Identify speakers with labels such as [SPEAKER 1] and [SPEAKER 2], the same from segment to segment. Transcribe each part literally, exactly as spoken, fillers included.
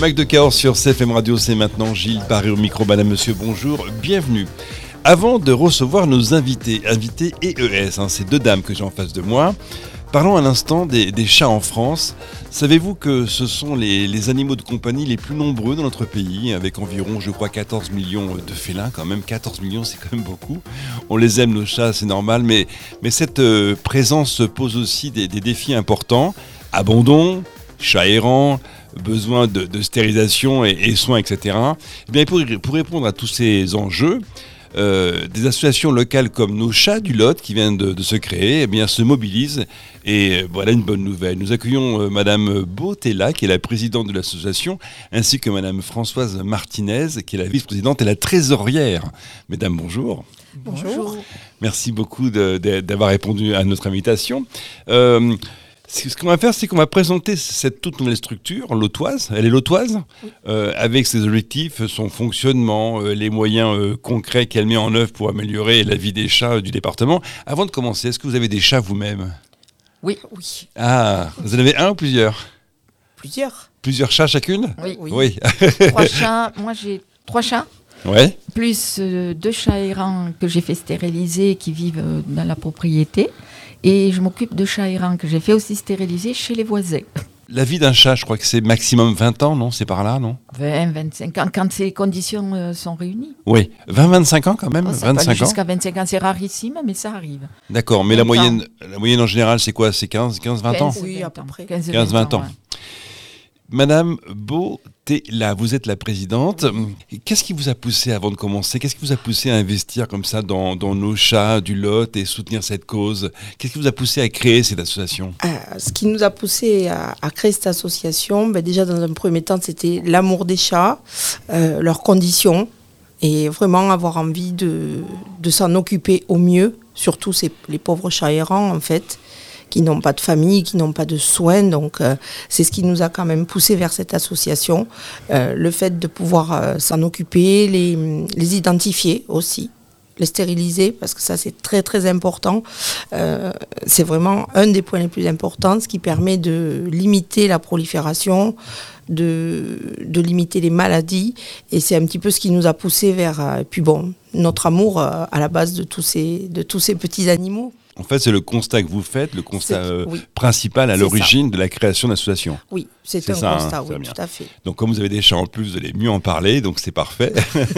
[SPEAKER 1] Mac de Cahors sur C F M Radio, c'est maintenant Gilles Paré au micro. Madame, monsieur, bonjour, bienvenue. Avant de recevoir nos invités, invités et E S, hein, ces deux dames que j'ai en face de moi, parlons un instant des, des chats en France. Savez-vous que ce sont les, les animaux de compagnie les plus nombreux dans notre pays, avec environ, je crois, quatorze millions de félins quand même. quatorze millions, c'est quand même beaucoup. On les aime, nos chats, c'est normal, mais, mais cette euh, présence pose aussi des, des défis importants. Abandon, chats errants, besoin de, de stérilisation et, et soins, et cetera. Eh bien, pour, pour répondre à tous ces enjeux, Euh, des associations locales comme Nos Chats du Lot qui viennent de, de se créer, eh bien, se mobilisent et euh, voilà une bonne nouvelle. Nous accueillons euh, Madame Beautella qui est la présidente de l'association ainsi que Madame Françoise Martinez qui est la vice-présidente et la trésorière. Mesdames, bonjour.
[SPEAKER 2] Bonjour.
[SPEAKER 1] Merci beaucoup de, de, d'avoir répondu à notre invitation. Euh, Ce qu'on va faire, c'est qu'on va présenter cette toute nouvelle structure, l'Autoise. Elle est l'Autoise, oui. euh, avec ses objectifs, son fonctionnement, euh, les moyens euh, concrets qu'elle met en œuvre pour améliorer la vie des chats euh, du département. Avant de commencer, est-ce que vous avez des chats vous-même ?
[SPEAKER 2] Oui. oui.
[SPEAKER 1] Ah, vous en avez un ou plusieurs ?
[SPEAKER 2] Plusieurs.
[SPEAKER 1] Plusieurs chats chacune ?
[SPEAKER 2] Oui. oui.
[SPEAKER 1] oui.
[SPEAKER 2] Trois chats. Moi, j'ai trois chats.
[SPEAKER 1] Ouais.
[SPEAKER 2] Plus euh, deux chats errants que j'ai fait stériliser qui vivent euh, dans la propriété. Et je m'occupe de chats errants que j'ai fait aussi stériliser chez les voisins. La
[SPEAKER 1] vie d'un chat, je crois que c'est maximum vingt ans, non ? C'est par là, non ?
[SPEAKER 2] vingt, vingt-cinq ans, quand ces conditions euh, sont réunies.
[SPEAKER 1] Oui, vingt, vingt-cinq ans quand même,
[SPEAKER 2] oh, ça
[SPEAKER 1] vingt-cinq ans.
[SPEAKER 2] Jusqu'à vingt-cinq ans, c'est rarissime, mais ça arrive.
[SPEAKER 1] D'accord, mais la moyenne, la moyenne en général, c'est quoi ? C'est quinze, vingt ans ?
[SPEAKER 2] Oui, à peu près.
[SPEAKER 1] quinze, vingt ans. Ouais. Madame Beautella, vous êtes la présidente. Qu'est-ce qui vous a poussé avant de commencer ? Qu'est-ce qui vous a poussé à investir comme ça dans, dans Nos Chats du Lot et soutenir cette cause ? Qu'est-ce qui vous a poussé à créer cette association ?
[SPEAKER 3] euh, Ce qui nous a poussé à, à créer cette association, ben déjà dans un premier temps, c'était l'amour des chats, euh, leurs conditions et vraiment avoir envie de, de s'en occuper au mieux, surtout ces, les pauvres chats errants en fait, qui n'ont pas de famille, qui n'ont pas de soins. Donc, euh, c'est ce qui nous a quand même poussé vers cette association. Euh, le fait de pouvoir euh, s'en occuper, les, les identifier aussi, les stériliser, parce que ça, c'est très, très important. Euh, c'est vraiment un des points les plus importants, ce qui permet de limiter la prolifération, de, de limiter les maladies. Et c'est un petit peu ce qui nous a poussé vers... Euh, puis bon, notre amour euh, à la base de tous ces, de tous ces petits animaux.
[SPEAKER 1] En fait, c'est le constat que vous faites, le constat euh,
[SPEAKER 3] oui.
[SPEAKER 1] principal à
[SPEAKER 3] c'est
[SPEAKER 1] l'origine
[SPEAKER 3] ça.
[SPEAKER 1] de la création de l'association.
[SPEAKER 3] Oui, c'est, c'est un
[SPEAKER 1] ça,
[SPEAKER 3] constat,
[SPEAKER 1] hein,
[SPEAKER 3] oui, tout à fait.
[SPEAKER 1] Donc, comme vous avez des chats en plus, vous allez mieux en parler, donc c'est parfait.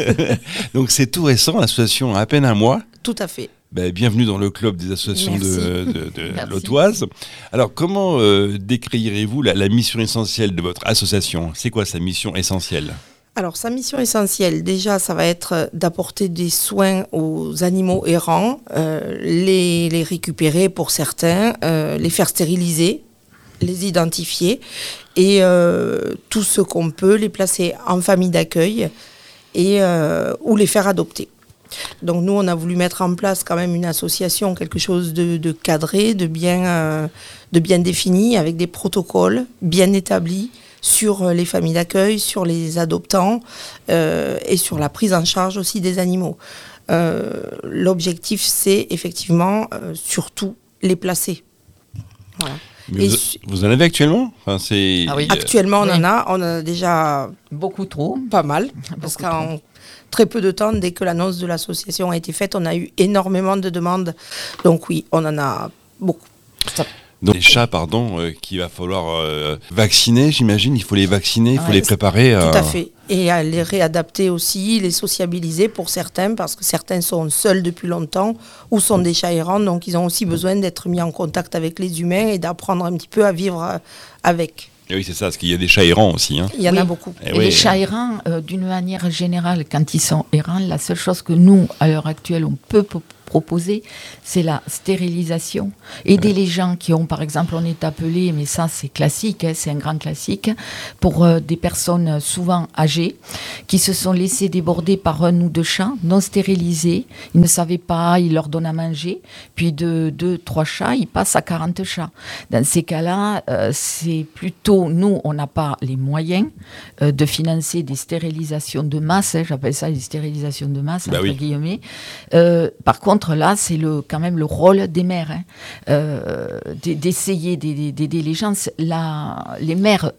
[SPEAKER 1] Donc, c'est tout récent, l'association a à peine un mois.
[SPEAKER 3] Tout à fait.
[SPEAKER 1] Ben, bienvenue dans le club des associations
[SPEAKER 3] Merci.
[SPEAKER 1] de, de, de l'Autoise. Alors, comment euh, décrirez-vous la, la mission essentielle de votre association ? C'est quoi sa mission essentielle ?
[SPEAKER 3] Alors, sa mission essentielle, déjà, ça va être d'apporter des soins aux animaux errants, euh, les, les récupérer pour certains, euh, les faire stériliser, les identifier et euh, tout ce qu'on peut, les placer en famille d'accueil et, euh, ou les faire adopter. Donc nous, on a voulu mettre en place quand même une association, quelque chose de, de cadré, de bien, euh, de bien défini, avec des protocoles bien établis sur les familles d'accueil, sur les adoptants euh, et sur la prise en charge aussi des animaux. Euh, l'objectif, c'est effectivement euh, surtout les placer. Voilà.
[SPEAKER 1] Mais vous, su- vous en avez actuellement ? Enfin, c'est...
[SPEAKER 3] Ah oui. Actuellement, on oui. en a. On a déjà
[SPEAKER 2] beaucoup trop.
[SPEAKER 3] Pas mal. Parce
[SPEAKER 2] beaucoup
[SPEAKER 3] qu'en
[SPEAKER 2] trop.
[SPEAKER 3] très peu de temps, dès que l'annonce de l'association a été faite, on a eu énormément de demandes. Donc oui, on en a beaucoup.
[SPEAKER 2] Ça.
[SPEAKER 1] Donc les chats, pardon, euh, qu'il va falloir euh, vacciner, j'imagine. Il faut les vacciner, il faut ouais, les préparer. Euh...
[SPEAKER 3] Tout à fait. Et à les réadapter aussi, les sociabiliser pour certains, parce que certains sont seuls depuis longtemps ou sont des chats errants. Donc ils ont aussi besoin d'être mis en contact avec les humains et d'apprendre un petit peu à vivre avec.
[SPEAKER 1] Et oui, c'est ça, parce qu'il y a des chats errants aussi. Hein.
[SPEAKER 3] Il y en
[SPEAKER 2] oui.
[SPEAKER 3] a beaucoup.
[SPEAKER 2] Et, et oui. Les chats errants, euh, d'une manière générale, quand ils sont errants, la seule chose que nous, à l'heure actuelle, on peut p- proposer, c'est la stérilisation. Aider ouais. les gens qui ont, par exemple, on est appelé, mais ça c'est classique, hein, c'est un grand classique, pour euh, des personnes souvent âgées, qui se sont laissées déborder par un ou deux chats non stérilisés. Ils ne savaient pas, ils leur donnent à manger. Puis de deux, trois chats, ils passent à quarante chats. Dans ces cas-là, euh, c'est plutôt, nous, on n'a pas les moyens euh, de financer des stérilisations de masse, hein, j'appelle ça des stérilisations de masse,
[SPEAKER 1] bah
[SPEAKER 2] entre
[SPEAKER 1] oui.
[SPEAKER 2] guillemets. Euh, par contre, là, c'est le, quand même le rôle des mères, hein, euh, d'essayer d'aider les gens. La, les mères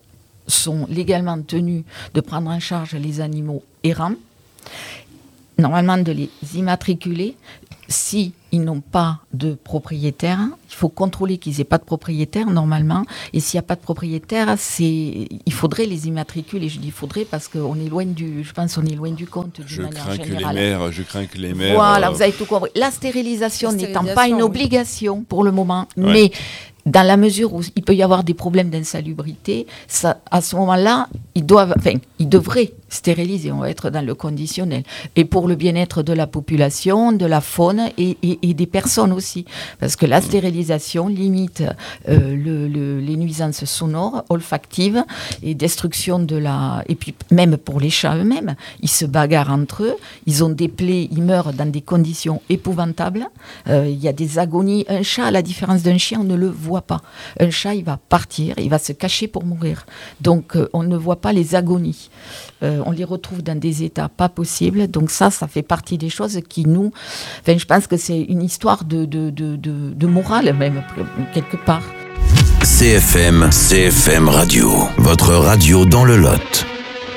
[SPEAKER 2] sont légalement tenus de prendre en charge les animaux errants, normalement de les immatriculer. Si ils n'ont pas de propriétaire, il faut contrôler qu'ils n'aient pas de propriétaire normalement. Et s'il n'y a pas de propriétaire, c'est, il faudrait les immatriculer. Je dis il faudrait parce qu'on est loin du, je pense qu'on est loin du compte d'une
[SPEAKER 1] je
[SPEAKER 2] manière
[SPEAKER 1] crains
[SPEAKER 2] générale.
[SPEAKER 1] Que les maires, je crains que les maires...
[SPEAKER 2] Voilà,
[SPEAKER 1] euh...
[SPEAKER 2] vous avez tout compris. La stérilisation,
[SPEAKER 3] La
[SPEAKER 2] n'étant
[SPEAKER 3] stérilisation,
[SPEAKER 2] pas une
[SPEAKER 3] oui.
[SPEAKER 2] obligation pour le moment,
[SPEAKER 1] Ouais.
[SPEAKER 2] mais dans la mesure où il peut y avoir des problèmes d'insalubrité, ça, à ce moment-là, ils doivent, enfin, ils devraient stériliser. On va être dans le conditionnel. Et pour le bien-être de la population, de la faune et, et, et des personnes aussi, parce que la stérilisation limite euh, le, le, les nuisances sonores, olfactives et destruction de la. Et puis même pour les chats eux-mêmes, ils se bagarrent entre eux. Ils ont des plaies, ils meurent dans des conditions épouvantables. Euh, il y a des agonies. Un chat, à la différence d'un chien, on ne le voit pas. Un chat, il va partir, il va se cacher pour mourir. Donc, euh, on ne voit pas les agonies. Euh, on les retrouve dans des états pas possibles. Donc ça, ça fait partie des choses qui nous... Enfin, je pense que c'est une histoire de, de, de, de, de morale, même, quelque part.
[SPEAKER 4] C F M, C F M Radio, votre radio dans le Lot.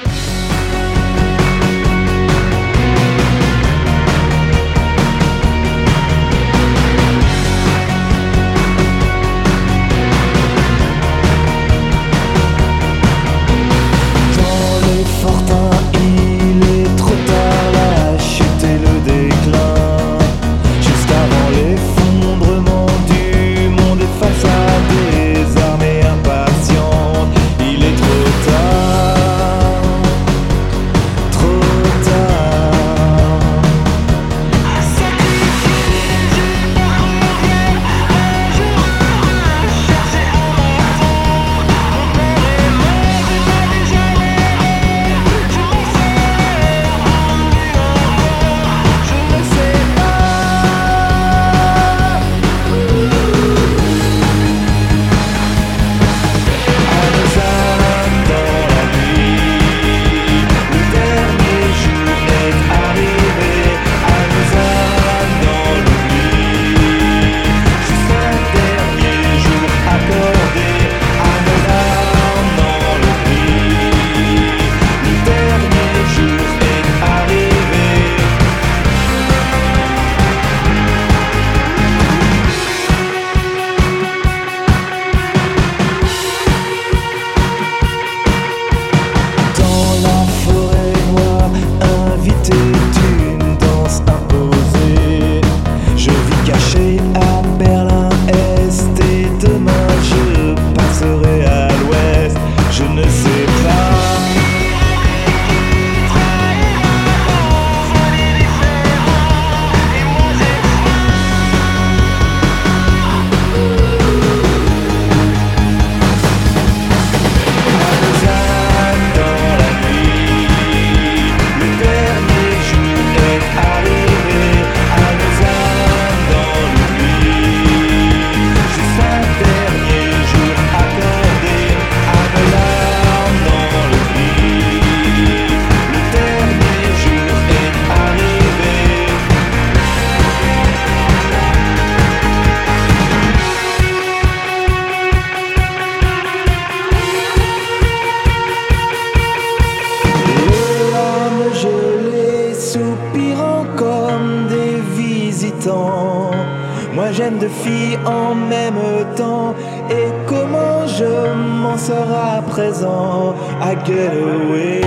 [SPEAKER 5] Moi j'aime deux filles en même temps. Et comment je m'en sors à présent? I get away,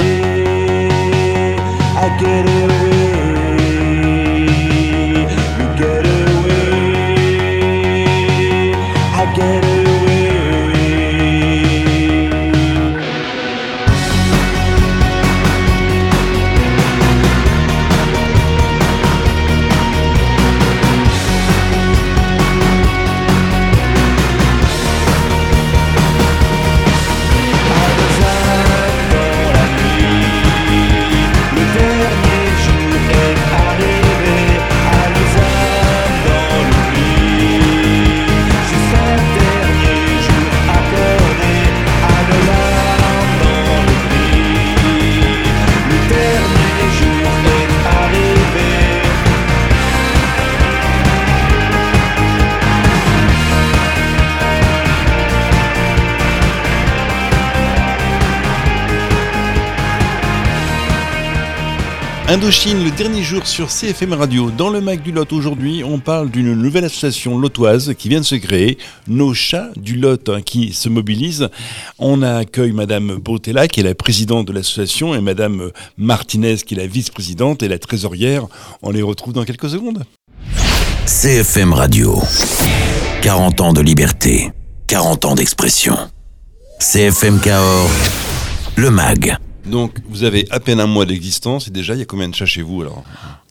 [SPEAKER 5] I get away, you get away, I get away.
[SPEAKER 1] Indochine, le dernier jour sur C F M Radio. Dans le Mac du Lot aujourd'hui, on parle d'une nouvelle association lotoise qui vient de se créer, Nos Chats du Lot, hein, qui se mobilise. On accueille Madame Botella, qui est la présidente de l'association, et Madame Martinez, qui est la vice-présidente et la trésorière. On les retrouve dans quelques secondes.
[SPEAKER 4] C F M Radio. quarante ans de liberté, quarante ans d'expression. C F M Cahors, le Mag.
[SPEAKER 1] Donc, vous avez à peine un mois d'existence et déjà, il y a combien de chats chez vous alors ?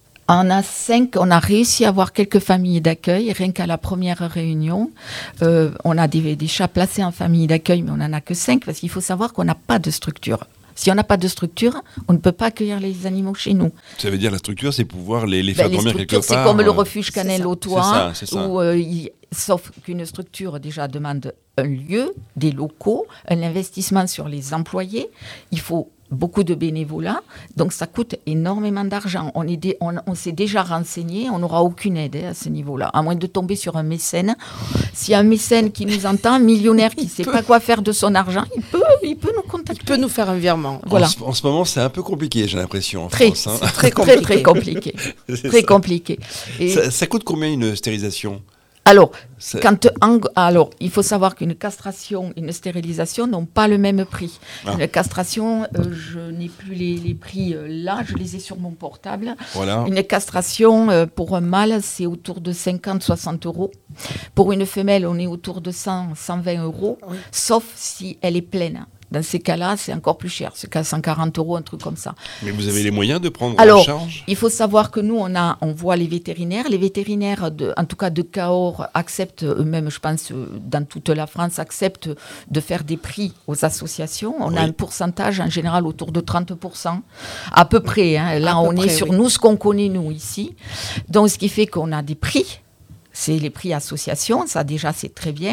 [SPEAKER 2] On a cinq, on a réussi à avoir quelques familles d'accueil, rien qu'à la première réunion. Euh, on a des, des chats placés en famille d'accueil, mais on n'en a que cinq, parce qu'il faut savoir qu'on n'a pas de structure. Si on n'a pas de structure, on ne peut pas accueure les animaux chez nous.
[SPEAKER 1] Ça veut dire la structure, c'est pouvoir les, les faire
[SPEAKER 2] ben,
[SPEAKER 1] dormir quelque part.
[SPEAKER 2] C'est comme le refuge Cannelle au Toit,
[SPEAKER 1] c'est ça, c'est ça.
[SPEAKER 2] où, euh, il, sauf qu'une structure déjà demande un lieu, des locaux, un investissement sur les employés. Il faut beaucoup de bénévolat, donc ça coûte énormément d'argent. On, est dé, on, on s'est déjà renseigné, on n'aura aucune aide hein, à ce niveau-là, à moins de tomber sur un mécène. S'il y a un mécène qui nous entend, un millionnaire qui ne sait pas quoi faire de son argent, il peut, il peut nous contacter.
[SPEAKER 3] Il peut nous faire un virement.
[SPEAKER 2] Voilà.
[SPEAKER 1] En, ce, en ce moment, c'est un peu compliqué, j'ai l'impression, en
[SPEAKER 2] très,
[SPEAKER 1] France. Hein.
[SPEAKER 2] C'est très compliqué. Très, très compliqué. très compliqué.
[SPEAKER 1] Et ça, ça coûte combien une stérilisation ?
[SPEAKER 2] Alors, quand, alors, il faut savoir qu'une castration et une stérilisation n'ont pas le même prix. Ah. Une castration, euh, je n'ai plus les, les prix euh, là, je les ai sur mon portable.
[SPEAKER 1] Voilà.
[SPEAKER 2] Une castration, euh, pour un mâle, c'est autour de cinquante à soixante euros. Pour une femelle, on est autour de cent à cent vingt euros, oui. Sauf si elle est pleine. Dans ces cas-là, c'est encore plus cher. C'est qu'à cent quarante euros, un truc comme ça.
[SPEAKER 1] Mais vous avez les moyens de prendre
[SPEAKER 2] Alors,
[SPEAKER 1] en charge ?
[SPEAKER 2] Il faut savoir que nous, on, a, on voit les vétérinaires. Les vétérinaires, de, en tout cas de Cahors, acceptent eux-mêmes, je pense, dans toute la France, acceptent de faire des prix aux associations. On oui. a un pourcentage, en général, autour de trente pour cent. À peu près. Hein. Là, à on est près, sur oui. nous, ce qu'on connaît, nous, ici. Donc, ce qui fait qu'on a des prix. C'est les prix associations, ça déjà c'est très bien.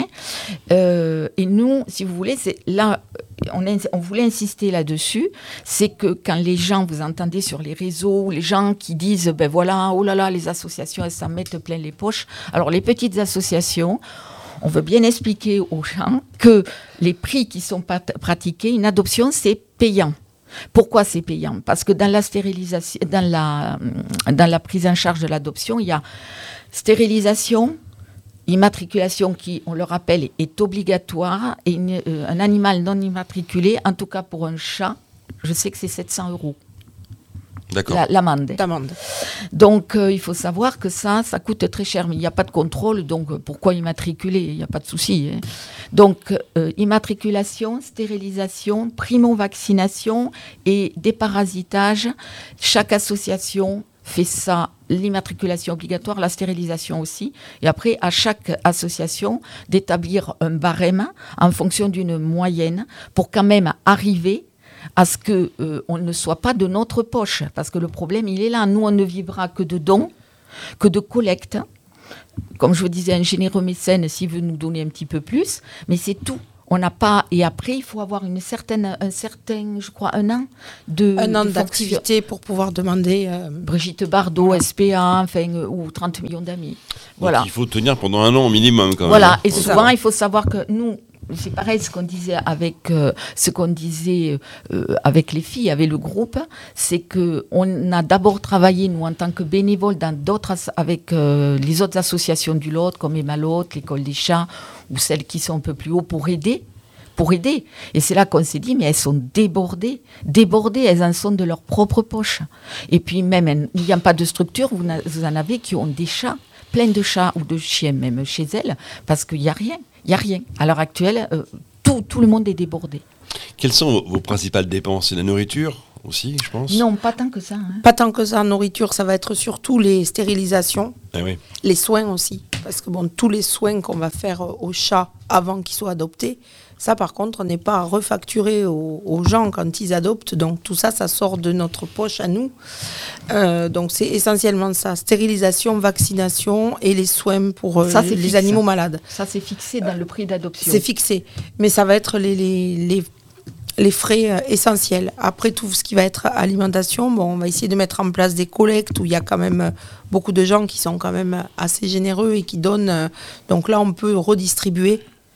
[SPEAKER 2] Euh, et nous, si vous voulez, c'est là, on, a, on voulait insister là-dessus, c'est que quand les gens, vous entendez sur les réseaux, les gens qui disent, ben voilà, oh là là, les associations, elles s'en mettent plein les poches. Alors les petites associations, on veut bien expliquer aux gens que les prix qui sont pat- pratiqués, une adoption, c'est payant. Pourquoi c'est payant ? Parce que dans la stérilisation, dans la, dans la prise en charge de l'adoption, il y a stérilisation, immatriculation qui, on le rappelle, est obligatoire, et une, euh, un animal non immatriculé, en tout cas pour un chat, je sais que c'est sept cents euros.
[SPEAKER 1] D'accord.
[SPEAKER 2] La, l'amende.
[SPEAKER 3] L'amende.
[SPEAKER 2] Donc, euh, il faut savoir que ça, ça coûte très cher, mais il n'y a pas de contrôle, donc euh, pourquoi immatriculer ? Il n'y a pas de souci. Hein. Donc, euh, immatriculation, stérilisation, primo-vaccination et déparasitage. Chaque association fait ça, l'immatriculation obligatoire, la stérilisation aussi. Et après, à chaque association, d'établir un barème en fonction d'une moyenne pour quand même arriver à ce qu'on euh, ne soit pas de notre poche. Parce que le problème, il est là. Nous, on ne vivra que de dons, que de collectes. Comme je vous disais, un généreux mécène, s'il veut nous donner un petit peu plus, mais c'est tout. On n'a pas... Et après, il faut avoir une certaine, un certain, je crois, un an de...
[SPEAKER 3] Un an
[SPEAKER 2] de
[SPEAKER 3] d'activité fonction. Pour pouvoir demander... Euh...
[SPEAKER 2] Brigitte Bardot, S P A, enfin, euh, ou trente millions d'amis. Voilà.
[SPEAKER 1] Donc, il faut tenir pendant un an au minimum, quand même.
[SPEAKER 2] Voilà, et souvent, ça. Il faut savoir que nous... C'est pareil ce qu'on disait avec euh, ce qu'on disait euh, avec les filles, avec le groupe, c'est que on a d'abord travaillé nous en tant que bénévoles dans d'autres as- avec euh, les autres associations du Lot comme Emma Lot, l'école des chats ou celles qui sont un peu plus haut pour aider. Pour aider. Et c'est là qu'on s'est dit, mais elles sont débordées. Débordées, elles en sont de leur propre poche. Et puis même, il n'y a pas de structure, vous, vous en avez qui ont des chats, plein de chats ou de chiens même chez elles, parce qu'il n'y a rien. Il n'y a rien. À l'heure actuelle, euh, tout, tout le monde est débordé.
[SPEAKER 1] Quelles sont vos, vos principales dépenses ? C'est la nourriture aussi, je pense ?
[SPEAKER 2] Non, pas tant que ça. Hein.
[SPEAKER 3] Pas tant que ça. Nourriture, ça va être surtout les stérilisations,
[SPEAKER 1] ah oui.
[SPEAKER 3] Les soins aussi. Parce que bon, tous les soins qu'on va faire aux chats avant qu'ils soient adoptés, ça par contre, on n'est pas refacturé aux, aux gens quand ils adoptent. Donc tout ça, ça sort de notre poche à nous. Euh, donc c'est essentiellement ça. Stérilisation, vaccination et les soins pour euh, ça, les, les animaux malades.
[SPEAKER 2] Ça, c'est fixé dans le prix d'adoption.
[SPEAKER 3] C'est fixé. Mais ça va être les, les, les, les frais euh, essentiels. Après, tout ce qui va être alimentation, bon, on va essayer de mettre en place des collectes où il y a quand même euh, beaucoup de gens qui sont quand même assez généreux et qui donnent. Euh, donc là, on peut redistribuer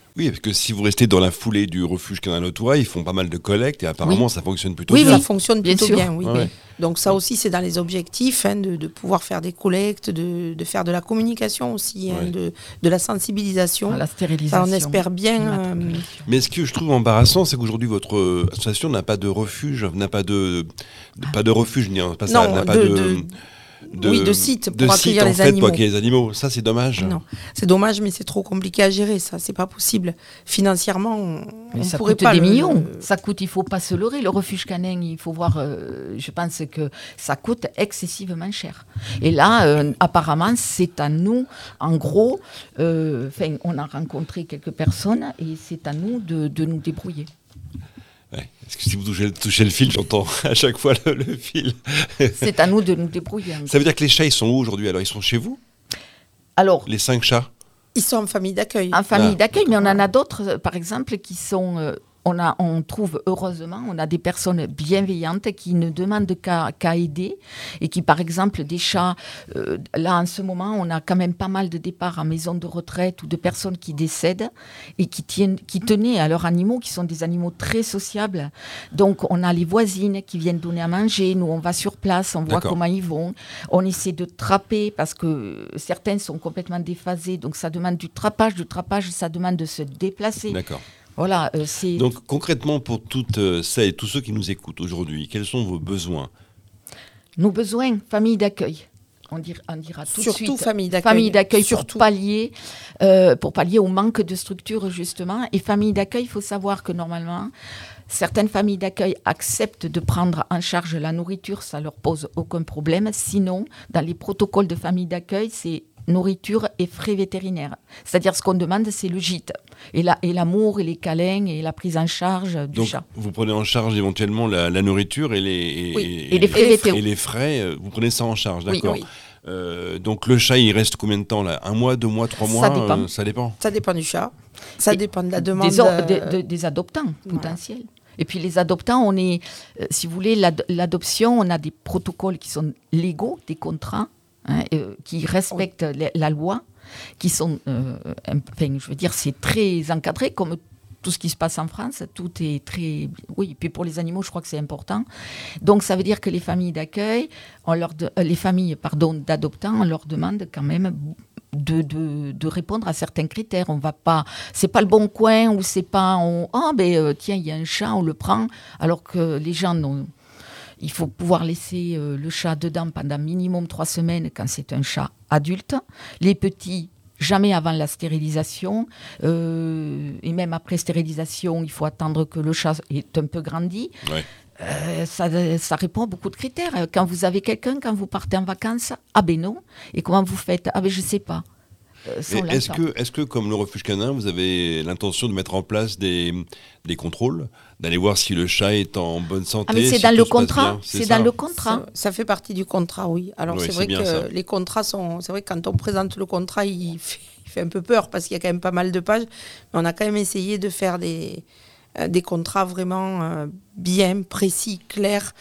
[SPEAKER 1] Oui, parce que si vous restez dans la foulée du refuge Canin Lautoura, ils font pas mal de collectes et apparemment
[SPEAKER 2] Oui.
[SPEAKER 1] ça fonctionne plutôt
[SPEAKER 3] Oui,
[SPEAKER 1] bien.
[SPEAKER 3] ça fonctionne
[SPEAKER 2] Bien
[SPEAKER 3] plutôt
[SPEAKER 2] sûr.
[SPEAKER 3] bien, oui.
[SPEAKER 1] Ouais.
[SPEAKER 3] Donc ça aussi, c'est dans les objectifs, hein, de, de pouvoir faire des collectes, de, de faire de la communication aussi, hein,
[SPEAKER 1] Ouais.
[SPEAKER 3] de, de la sensibilisation.
[SPEAKER 2] À la stérilisation.
[SPEAKER 3] Ça, on espère bien. euh,
[SPEAKER 2] Immatriculation.
[SPEAKER 1] Mais ce que je trouve embarrassant, c'est qu'aujourd'hui votre euh, association n'a pas de refuge, n'a pas de, de- pas de refuge, ni un- pas ça,
[SPEAKER 3] Non,
[SPEAKER 1] n'a pas
[SPEAKER 3] de-
[SPEAKER 1] de,
[SPEAKER 3] de- oui, de site pour
[SPEAKER 1] de site,
[SPEAKER 3] accueillir
[SPEAKER 1] en
[SPEAKER 3] les
[SPEAKER 1] fait,
[SPEAKER 3] animaux.
[SPEAKER 1] pour accueillir les animaux. Ça, c'est dommage.
[SPEAKER 3] Non, c'est dommage, mais c'est trop compliqué à gérer, ça. C'est pas possible. Financièrement, on,
[SPEAKER 2] Mais
[SPEAKER 3] on
[SPEAKER 2] ça
[SPEAKER 3] pourrait
[SPEAKER 2] coûte
[SPEAKER 3] pas
[SPEAKER 2] des
[SPEAKER 3] le-
[SPEAKER 2] millions.
[SPEAKER 3] le-
[SPEAKER 2] Ça coûte, il faut pas se leurrer. Le refuge canin, il faut voir. euh, je pense que ça coûte excessivement cher. Et là, euh, apparemment, c'est à nous. En gros, euh, 'fin, on a rencontré quelques personnes et c'est à nous de, de nous débrouiller.
[SPEAKER 1] Ouais. Parce que si vous touchez, touchez le fil, j'entends à chaque fois le, le fil.
[SPEAKER 2] C'est à nous de nous débrouiller.
[SPEAKER 1] Ça veut dire que les chats, ils sont où aujourd'hui? Alors, ils sont chez vous?
[SPEAKER 2] Alors,
[SPEAKER 1] Les cinq chats?
[SPEAKER 3] Ils sont en famille d'accueil.
[SPEAKER 2] en famille
[SPEAKER 1] Ah,
[SPEAKER 2] d'accueil, mais on en a d'autres, euh, par exemple, qui sont. euh, on, a, on trouve heureusement, on a des personnes bienveillantes qui ne demandent qu'à qu'à aider et qui, par exemple, des chats. euh, là, en ce moment, on a quand même pas mal de départs en maison de retraite ou de personnes qui décèdent et qui, tiennent, qui tenaient à leurs animaux, qui sont des animaux très sociables. Donc, on a les voisines qui viennent donner à manger. Nous, on va sur place, on voit
[SPEAKER 1] D'accord.
[SPEAKER 2] comment ils vont. On essaie de trapper parce que certaines sont complètement déphasées. Donc, ça demande du trappage. Du trappage, ça demande de se déplacer.
[SPEAKER 1] D'accord.
[SPEAKER 2] Voilà, euh, c'est
[SPEAKER 1] Donc, concrètement, pour toutes euh, celles et tous ceux qui nous écoutent aujourd'hui, quels sont vos besoins?
[SPEAKER 2] nos besoins, famille d'accueil. On dira, on dira tout
[SPEAKER 3] Surtout
[SPEAKER 2] de suite.
[SPEAKER 3] famille d'accueil.
[SPEAKER 2] Famille d'accueil
[SPEAKER 3] Surtout.
[SPEAKER 2] pour pallier, euh, pour pallier au manque de structure, justement. Et famille d'accueil, il faut savoir que normalement, certaines familles d'accueil acceptent de prendre en charge la nourriture, ça ne leur pose aucun problème. Sinon, dans les protocoles de famille d'accueil, c'est nourriture et frais vétérinaires. C'est-à-dire, ce qu'on demande, c'est le gîte. Et, la, et l'amour, et les câlins, et la prise en charge du
[SPEAKER 1] Donc,
[SPEAKER 2] chat.
[SPEAKER 1] vous prenez en charge éventuellement la, la nourriture et les, et,
[SPEAKER 2] Oui, et les frais vétérinaires.
[SPEAKER 1] et les frais, euh, vous prenez ça en charge,
[SPEAKER 2] Oui,
[SPEAKER 1] d'accord.
[SPEAKER 3] oui.
[SPEAKER 1] Euh, donc le chat, il reste combien de temps là? Un mois, deux mois, trois
[SPEAKER 2] Ça
[SPEAKER 1] mois
[SPEAKER 2] dépend.
[SPEAKER 1] euh, ça dépend.
[SPEAKER 3] Ça dépend du chat. Ça
[SPEAKER 2] Et
[SPEAKER 3] dépend de la demande.
[SPEAKER 2] Des, or-
[SPEAKER 3] euh,
[SPEAKER 2] des- de- des adoptants
[SPEAKER 3] voilà.
[SPEAKER 2] potentiels. Et puis les adoptants, on est, euh, si vous voulez, l'ad- l'adoption, on a des protocoles qui sont légaux, des contrats, hein, euh, qui respectent la, la loi, qui sont, euh, un- enfin, je veux dire, c'est très encadré, comme tout ce qui se passe en France, tout est très... Oui, et puis pour les animaux, je crois que c'est important. Donc ça veut dire que les familles d'accueil, on leur de- euh, les familles pardon, d'adoptants, on leur demande quand même de, de, de répondre à certains critères. On va pas... C'est pas le bon coin, ou c'est pas... On, ah ben euh, tiens, il y a un chat, on le prend, alors que les gens n'ont... Il faut pouvoir laisser euh, le chat dedans pendant minimum trois semaines quand c'est un chat adulte. Les petits, jamais avant la stérilisation. Euh, et même après stérilisation, il faut attendre que le chat est un peu grandi.
[SPEAKER 1] Ouais.
[SPEAKER 2] Euh, ça, ça répond à beaucoup de critères. Quand vous avez quelqu'un, quand vous partez en vacances, ah ben non. Et comment vous faites? Ah ben je sais pas. Euh, ça, on
[SPEAKER 1] Et est-ce
[SPEAKER 2] l'entend.
[SPEAKER 1] que, est-ce que, comme le refuge canin, vous avez l'intention de mettre en place des, des contrôles, d'aller voir si le chat est en bonne santé?
[SPEAKER 2] Ah mais c'est
[SPEAKER 1] si
[SPEAKER 2] dans
[SPEAKER 1] tout
[SPEAKER 2] le
[SPEAKER 1] se passe
[SPEAKER 2] contrat.
[SPEAKER 1] bien,
[SPEAKER 2] C'est
[SPEAKER 1] ça
[SPEAKER 2] dans le contrat.
[SPEAKER 3] Ça, ça fait partie du contrat, oui. Alors
[SPEAKER 1] Oui,
[SPEAKER 3] c'est
[SPEAKER 1] c'est
[SPEAKER 3] vrai
[SPEAKER 1] bien
[SPEAKER 3] que
[SPEAKER 1] ça.
[SPEAKER 3] les contrats sont. C'est vrai que quand on présente le contrat, il fait, il fait un peu peur parce qu'il y a quand même pas mal de pages. Mais on a quand même essayé de faire des, euh, des contrats vraiment euh, bien, précis, clairs,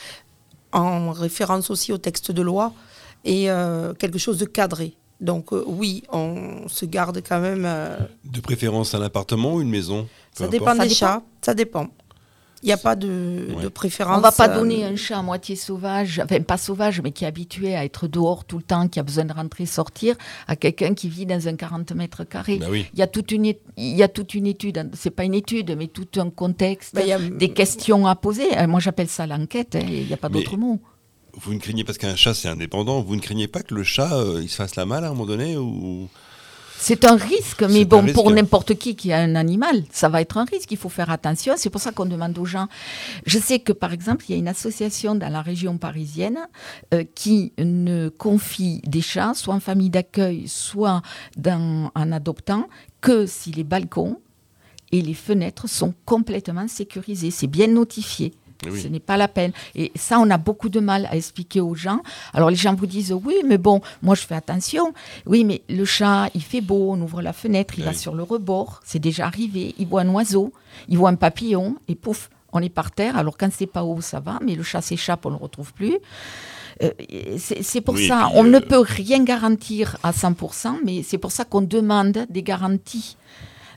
[SPEAKER 3] en référence aussi au texte de loi et euh, quelque chose de cadré. Donc euh, oui, on se garde quand même. euh,
[SPEAKER 1] De préférence un appartement ou une maison? Peu
[SPEAKER 3] ça dépend
[SPEAKER 1] importe.
[SPEAKER 2] Ça
[SPEAKER 3] des
[SPEAKER 2] dépend.
[SPEAKER 3] chats, ça dépend. Il n'y a pas de,
[SPEAKER 1] Ouais.
[SPEAKER 3] de préférence.
[SPEAKER 2] On va pas
[SPEAKER 3] euh,
[SPEAKER 2] donner un chat à moitié sauvage, enfin pas sauvage, mais qui est habitué à être dehors tout le temps, qui a besoin de rentrer, sortir, à quelqu'un qui vit dans un quarante mètres carrés.
[SPEAKER 1] Bah oui.
[SPEAKER 2] Il y a toute une, é- il y a toute une étude, c'est pas une étude, mais tout un contexte,
[SPEAKER 3] bah, il y a-
[SPEAKER 2] des questions à poser. Euh, Moi j'appelle ça l'enquête, hein, il n'y a pas
[SPEAKER 1] Mais-
[SPEAKER 2] d'autre mot.
[SPEAKER 1] Vous ne craignez, parce qu'un chat c'est indépendant, vous ne craignez pas que le chat euh, il se fasse la malle à un moment donné ou...
[SPEAKER 2] C'est un risque, mais
[SPEAKER 1] C'est
[SPEAKER 2] bon,
[SPEAKER 1] un risque.
[SPEAKER 2] pour n'importe qui qui a un animal, ça va être un risque. Il faut faire attention. C'est pour ça qu'on demande aux gens. Je sais que, par exemple, il y a une association dans la région parisienne euh, qui ne confie des chats, soit en famille d'accueil, soit dans, en adoptant, que si les balcons et les fenêtres sont complètement sécurisés. C'est bien notifié.
[SPEAKER 1] Oui.
[SPEAKER 2] Ce n'est pas la peine. Et ça, on a beaucoup de mal à expliquer aux gens. Alors, les gens vous disent, oui, mais bon, moi, je fais attention. Oui, mais le chat, il fait beau, on ouvre la fenêtre, il
[SPEAKER 1] Oui.
[SPEAKER 2] va sur le rebord. C'est déjà arrivé. Il voit un oiseau, il voit un papillon, et pouf, on est par terre. Alors, quand c'est pas haut, ça va, mais le chat s'échappe, on ne le retrouve plus. Euh, c'est, c'est pour
[SPEAKER 1] Oui,
[SPEAKER 2] ça,
[SPEAKER 1] puis,
[SPEAKER 2] on
[SPEAKER 1] euh,
[SPEAKER 2] ne peut rien garantir à cent pour cent, mais c'est pour ça qu'on demande des garanties.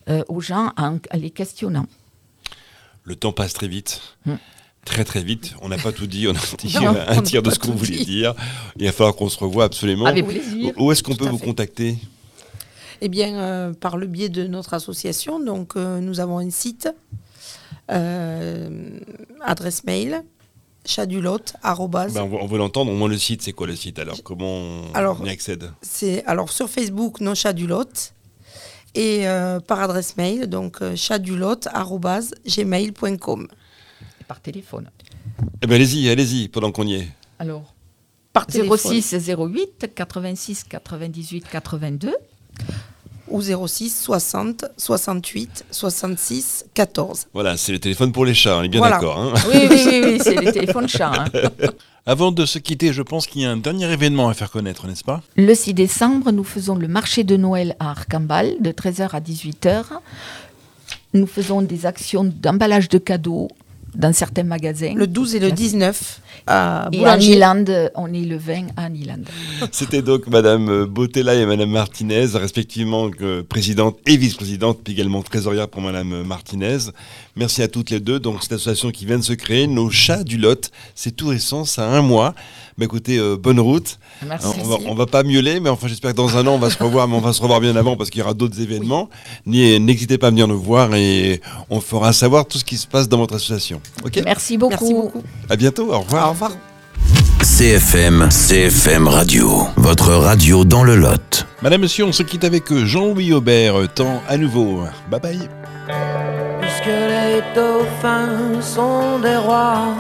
[SPEAKER 2] euh, aux gens en, en les questionnant.
[SPEAKER 1] Le temps passe très vite.
[SPEAKER 2] Hmm.
[SPEAKER 1] Très très vite. On n'a pas tout dit, on a dit
[SPEAKER 2] Non,
[SPEAKER 1] un
[SPEAKER 2] on
[SPEAKER 1] tiers
[SPEAKER 2] n'a
[SPEAKER 1] de
[SPEAKER 2] pas
[SPEAKER 1] ce qu'on
[SPEAKER 2] tout
[SPEAKER 1] voulait
[SPEAKER 2] dit.
[SPEAKER 1] dire. Il va falloir qu'on se revoie absolument.
[SPEAKER 2] Avec plaisir.
[SPEAKER 1] Où est-ce qu'on peut
[SPEAKER 3] Tout à
[SPEAKER 1] vous
[SPEAKER 3] fait.
[SPEAKER 1] contacter ?
[SPEAKER 3] Eh bien, euh, par le biais de notre association, donc euh, nous avons un site, euh, adresse mail, chadulotte arobase.
[SPEAKER 1] Ben, on, va, on va l'entendre. Au moins le site, c'est quoi le site alors ? Comment on,
[SPEAKER 3] Alors,
[SPEAKER 1] on y accède ?
[SPEAKER 3] C'est alors sur Facebook, nos chadulotte, et euh, par adresse mail, donc euh, chadulotte arobase gmail point com.
[SPEAKER 2] Et par téléphone.
[SPEAKER 1] Eh ben allez-y, allez-y, pendant qu'on y est.
[SPEAKER 2] Alors,
[SPEAKER 3] Par
[SPEAKER 2] zéro
[SPEAKER 3] téléphone.
[SPEAKER 2] six zéro huit quatre-vingt-six quatre-vingt-dix-huit quatre-vingt-deux.
[SPEAKER 3] Ou zéro six soixante soixante-huit soixante-six quatorze.
[SPEAKER 1] Voilà, c'est le téléphone pour les chats, on est bien
[SPEAKER 3] Voilà.
[SPEAKER 1] d'accord. Hein.
[SPEAKER 2] Oui, oui, oui, oui, c'est les téléphones chats. Hein.
[SPEAKER 1] Avant de se quitter, je pense qu'il y a un dernier événement à faire connaître, n'est-ce pas ?
[SPEAKER 2] Le six décembre, nous faisons le marché de Noël à Arcambal de treize heures à dix-huit heures. Nous faisons des actions d'emballage de cadeaux dans certains magasins.
[SPEAKER 3] Le douze et le dix-neuf à
[SPEAKER 2] Et à
[SPEAKER 3] Boulanger.
[SPEAKER 2] Niland, on est le vingt à Niland.
[SPEAKER 1] C'était donc Madame Botella et Madame Martinez, respectivement euh, présidente et vice-présidente, puis également trésorière pour Madame Martinez. Merci à toutes les deux. Donc cette association qui vient de se créer, Nos Chats du Lot, c'est tout récent, ça a un mois. Bah écoutez, euh, bonne route.
[SPEAKER 2] Merci.
[SPEAKER 1] Alors, on, va, on va pas miauler, mais enfin j'espère que dans un an on va se revoir, mais on va se revoir bien avant parce qu'il y aura d'autres événements. Ni- N'hésitez pas à venir nous voir et on fera savoir tout ce qui se passe dans votre association. Ok ?
[SPEAKER 2] Merci beaucoup.
[SPEAKER 3] Merci beaucoup.
[SPEAKER 1] À bientôt. Au revoir.
[SPEAKER 3] Au revoir.
[SPEAKER 4] C F M, C F M Radio, votre radio dans le Lot.
[SPEAKER 1] Madame, monsieur, on se quitte avec Jean-Louis Aubert. Temps à nouveau. Bye bye.
[SPEAKER 5] Puisque les dauphins sont des rois,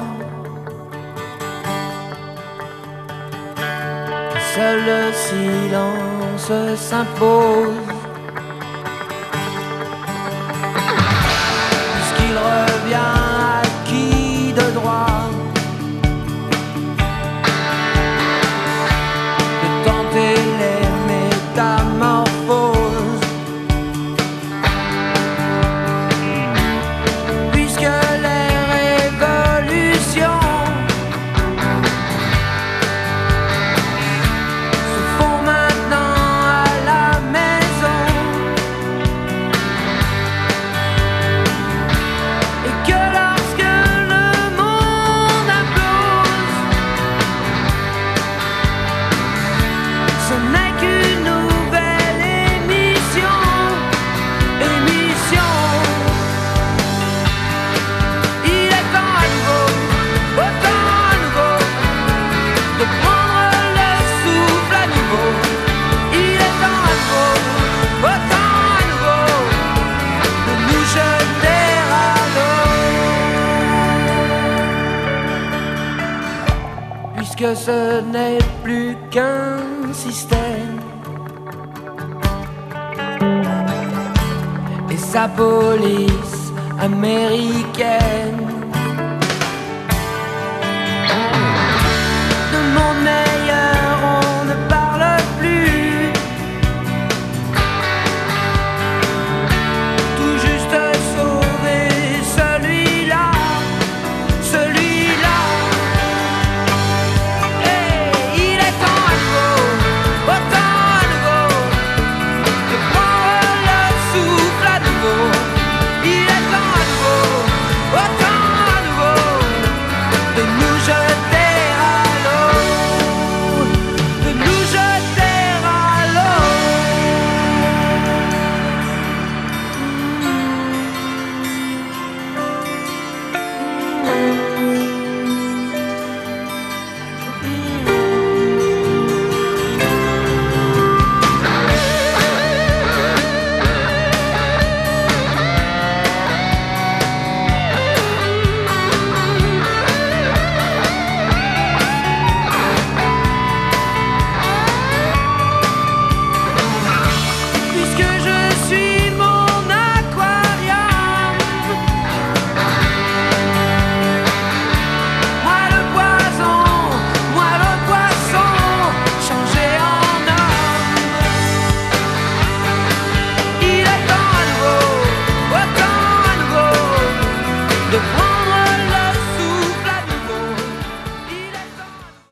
[SPEAKER 5] seul le silence s'impose. Puisqu'il revient acquis de droit de tenter les métamorphoses. Puisque les révolutions se font maintenant à la maison, et que lorsque le monde implose, ce n'est qu'une nouvelle émission, émission. Il est temps à nouveau, autant à nouveau, de prendre le souffle à nouveau. Il est temps à nouveau, autant à nouveau, de nous jeter à l'eau. Puisque ce n'est plus qu'un système et sa police américaine